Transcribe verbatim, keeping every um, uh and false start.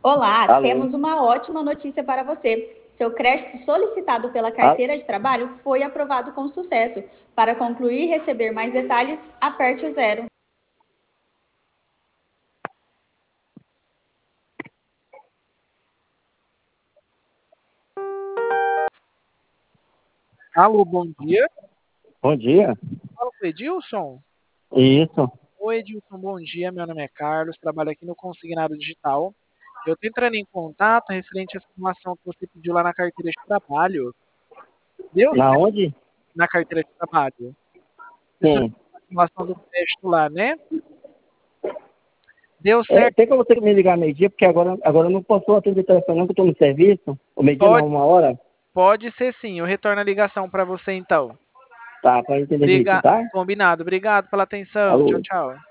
Olá, Alô? temos uma ótima notícia para você. Seu crédito solicitado pela carteira de trabalho foi aprovado com sucesso. Para concluir e receber mais detalhes, aperte o zero. Alô, bom dia. Bom dia. Fala com o Edilson. Isso. Oi, Edilson, bom dia. Meu nome é Carlos, trabalho aqui no Consignado Digital. Eu estou entrando em contato referente à informação que você pediu lá na carteira de trabalho. Deu Na certo onde? na carteira de trabalho? Você Sim. solicitou a informação do crédito lá, né? Deu É, certo? tem como você me ligar meio-dia, porque agora, agora eu não posso atender o telefone não, que eu estou no serviço. O meio-dia não, Pode, uma hora. pode ser sim. Eu retorno a ligação para você então. Tá, para entender direito, Briga... tá? Combinado. Obrigado pela atenção. Tchau, Alô? tchau.